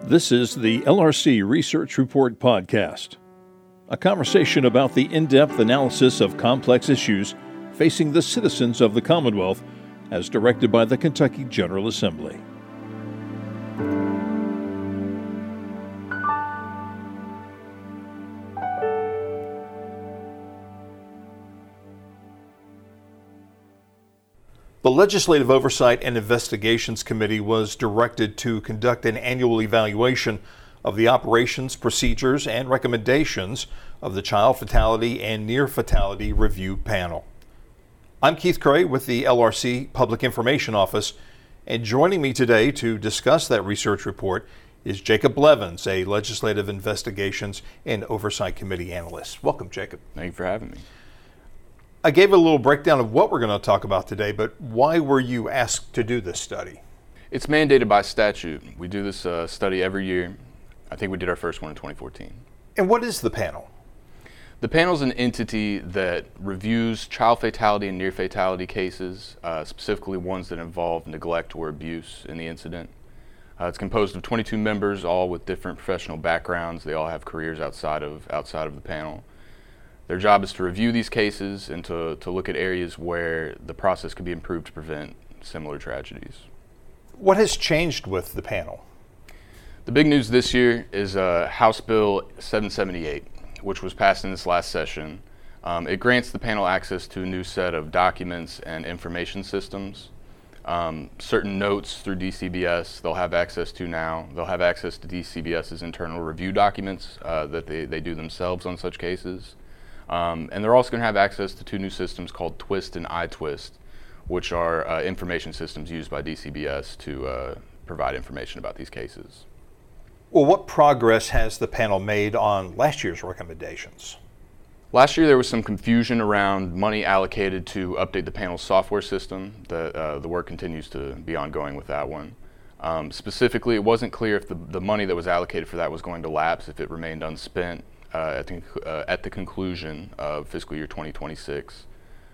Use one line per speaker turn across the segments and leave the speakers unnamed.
This is the LRC Research Report podcast, a conversation about the in-depth analysis of complex issues facing the citizens of the Commonwealth as directed by the Kentucky General Assembly. The Legislative Oversight and Investigations Committee was directed to conduct an annual evaluation of the operations, procedures, and recommendations of the Child Fatality and Near Fatality Review Panel. I'm Keith Cray with the LRC Public Information Office, and joining me today to discuss that research report is Jacob Blevins, a Legislative Investigations and Oversight Committee analyst. Welcome, Jacob.
Thank you for having me.
I gave a little breakdown of what we're going to talk about today, but why were you asked to do this study?
It's mandated by statute. We do this study every year. I think we did our first one in 2014.
And what is the panel?
The panel is an entity that reviews child fatality and near fatality cases, specifically ones that involve neglect or abuse in the incident. It's composed of 22 members, all with different professional backgrounds. They all have careers outside of the panel. Their job is to review these cases and to look at areas where the process could be improved to prevent similar tragedies. What
has changed with the panel?
The big news this year is House Bill 778, which was passed in this last session. It grants the panel access to a new set of documents and information systems. Certain notes through DCBS they'll have access to now. They'll have access to DCBS's internal review documents that they do themselves on such cases. And they're also going to have access to two new systems called Twist and iTwist, which are information systems used by DCBS to provide information about these cases.
Well, what progress has the panel made on last year's recommendations?
Last year there was some confusion around money allocated to update the panel's software system. The work continues to be ongoing with that one. Specifically, it wasn't clear if the money that was allocated for that was going to lapse if it remained unspent at the conclusion of fiscal year 2026.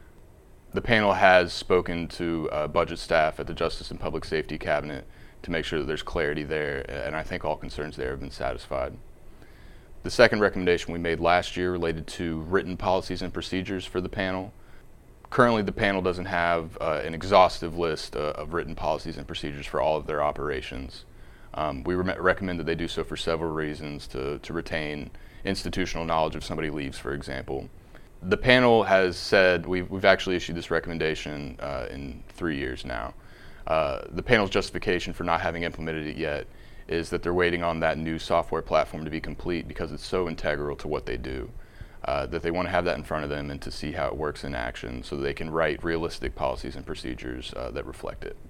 The panel has spoken to budget staff at the Justice and Public Safety Cabinet to make sure that there's clarity there, and I think all concerns there have been satisfied. The second recommendation we made last year related to written policies and procedures for the panel. Currently, the panel doesn't have an exhaustive list of written policies and procedures for all of their operations. We recommend that they do so for several reasons, to retain institutional knowledge if somebody leaves, for example. The panel has said, we've actually issued this recommendation in 3 years now. The panel's justification for not having implemented it yet is that they're waiting on that new software platform to be complete because it's so integral to what they do, that they want to have that in front of them and to see how it works in action so that they can write realistic policies and procedures that reflect it.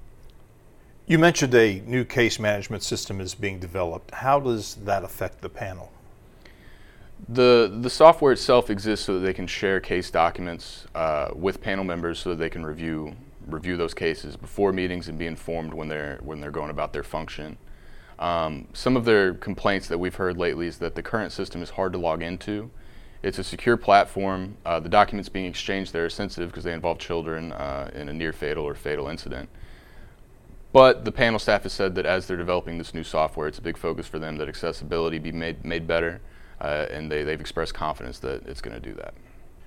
You mentioned a new case management system is being developed. How does that affect the panel?
The software itself exists so that they can share case documents with panel members so that they can review those cases before meetings and be informed when they're going about their function. Some of their complaints that we've heard lately is that the current system is hard to log into. It's a secure platform. The documents being exchanged there are sensitive because they involve children in a near fatal or fatal incident. But the panel staff has said that as they're developing this new software, it's a big focus for them that accessibility be made better. And they've expressed confidence that it's going to do that.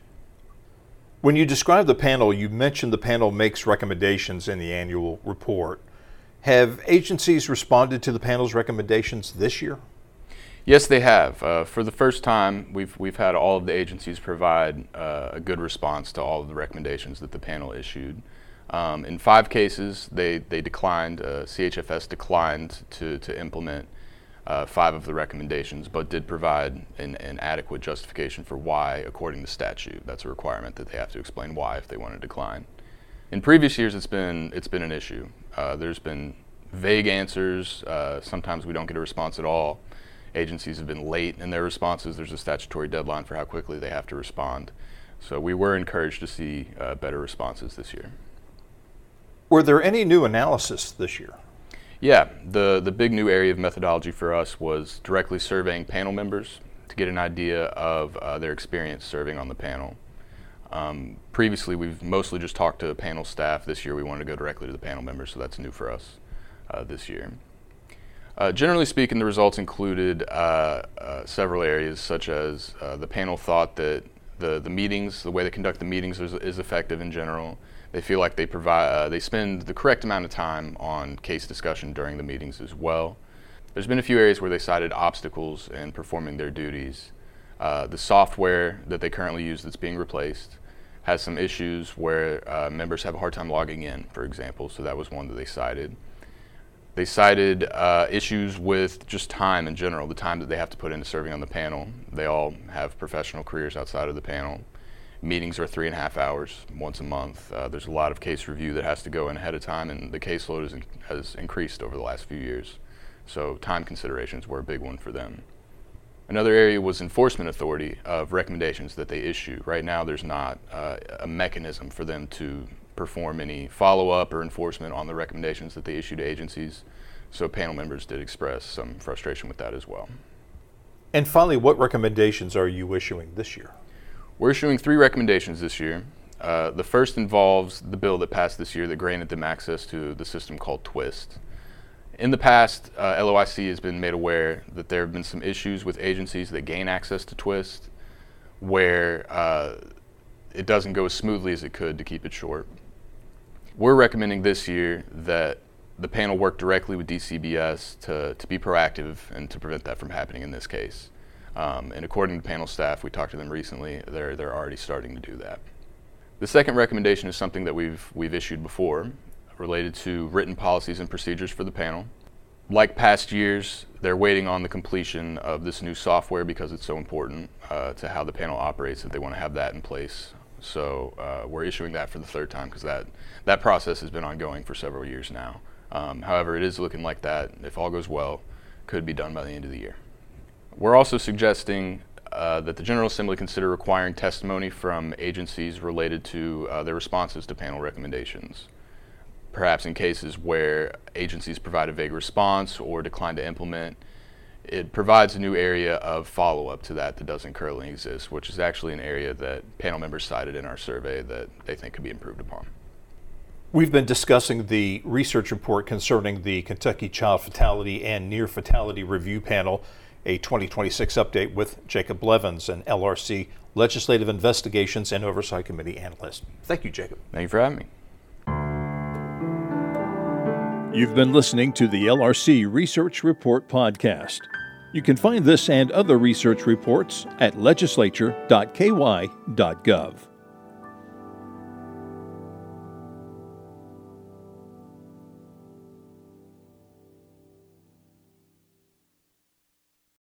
When you describe the panel, you mentioned the panel makes recommendations in the annual report. Have agencies responded to the panel's recommendations this year?
Yes, they have. For the first time, we've had all of the agencies provide a good response to all of the recommendations that the panel issued. In 5 cases, they declined. CHFS declined to implement 5 of the recommendations, but did provide an adequate justification for why, according to statute. That's a requirement that they have to explain why if they want to decline. In previous years, it's been an issue. There's been vague answers. Sometimes we don't get a response at all. Agencies have been late in their responses. There's a statutory deadline for how quickly they have to respond. So we were encouraged to see better responses this year.
Were there any new analysis this year?
Yeah, the big new area of methodology for us was directly surveying panel members to get an idea of their experience serving on the panel. Previously, we've mostly just talked to panel staff. This year, we wanted to go directly to the panel members, so that's new for us this year. Generally speaking, the results included several areas, such as the panel thought that the meetings, the way they conduct the meetings is effective in general. They feel like they spend the correct amount of time on case discussion during the meetings as well. There's been a few areas where they cited obstacles in performing their duties. The software that they currently use that's being replaced has some issues where members have a hard time logging in, for example, so that was one that they cited. They cited issues with just time in general, the time that they have to put into serving on the panel. They all have professional careers outside of the panel. Meetings are 3.5 hours once a month. There's a lot of case review that has to go in ahead of time, and the caseload has increased over the last few years. So time considerations were a big one for them. Another area was enforcement authority of recommendations that they issue. Right now there's not a mechanism for them to perform any follow-up or enforcement on the recommendations that they issue to agencies. So panel members did express some frustration with that as well.
And finally, what recommendations are you issuing this year?
We're issuing 3 recommendations this year. The first involves the bill that passed this year that granted them access to the system called TWIST. In the past, LOIC has been made aware that there have been some issues with agencies that gain access to TWIST where it doesn't go as smoothly as it could, to keep it short. We're recommending this year that the panel work directly with DCBS to be proactive and to prevent that from happening in this case. And according to panel staff, we talked to them recently, they're already starting to do that. The second recommendation is something that we've issued before, related to written policies and procedures for the panel. Like past years, they're waiting on the completion of this new software because it's so important to how the panel operates that they want to have that in place. So we're issuing that for the 3rd time because that process has been ongoing for several years now. However, it is looking like that, if all goes well, could be done by the end of the year. We're also suggesting that the General Assembly consider requiring testimony from agencies related to their responses to panel recommendations. Perhaps in cases where agencies provide a vague response or decline to implement, it provides a new area of follow-up to that doesn't currently exist, which is actually an area that panel members cited in our survey that they think could be improved upon.
We've been discussing the research report concerning the Kentucky Child Fatality and Near Fatality Review Panel, a 2026 update with Jacob Blevins, an LRC Legislative Investigations and Oversight Committee analyst. Thank you, Jacob.
Thank you for having me.
You've been listening to the LRC Research Report podcast. You can find this and other research reports at legislature.ky.gov.